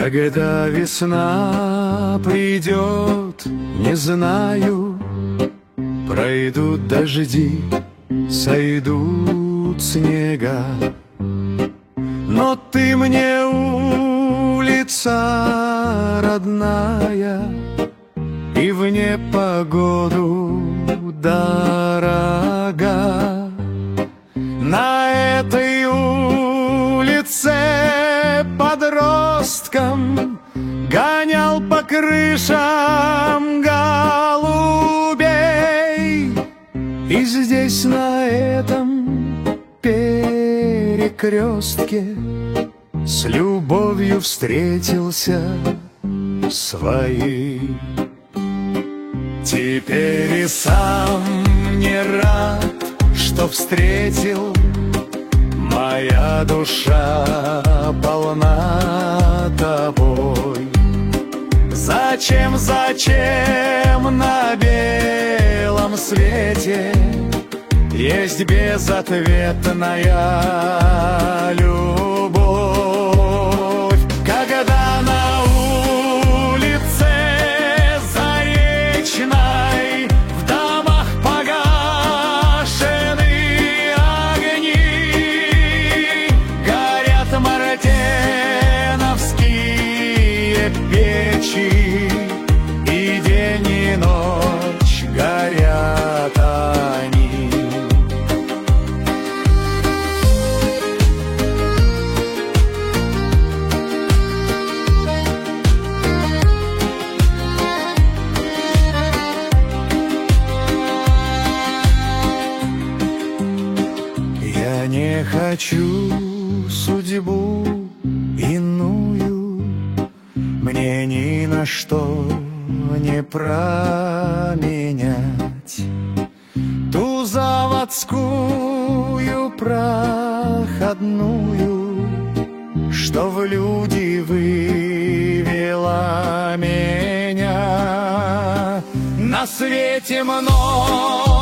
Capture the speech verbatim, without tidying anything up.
Когда весна придет, не знаю, пройдут дожди, сойдут снега, но ты мне улица родная и в непогоду дорога. На этой улице подростком гонял по крышам голубей, и здесь на этом перекрестке с любовью встретился своей. Теперь и сам не рад, что встретил. Моя душа полна тобой. Зачем, зачем на белом свете есть безответная любовь? Когда на улице Заречной в домах погашены огни, горят мартеновские печи, и день и ночь горят они. Я не хочу судьбу иную, мне ни на что не променять ту заводскую проходную, что в люди вывела меня. На свете много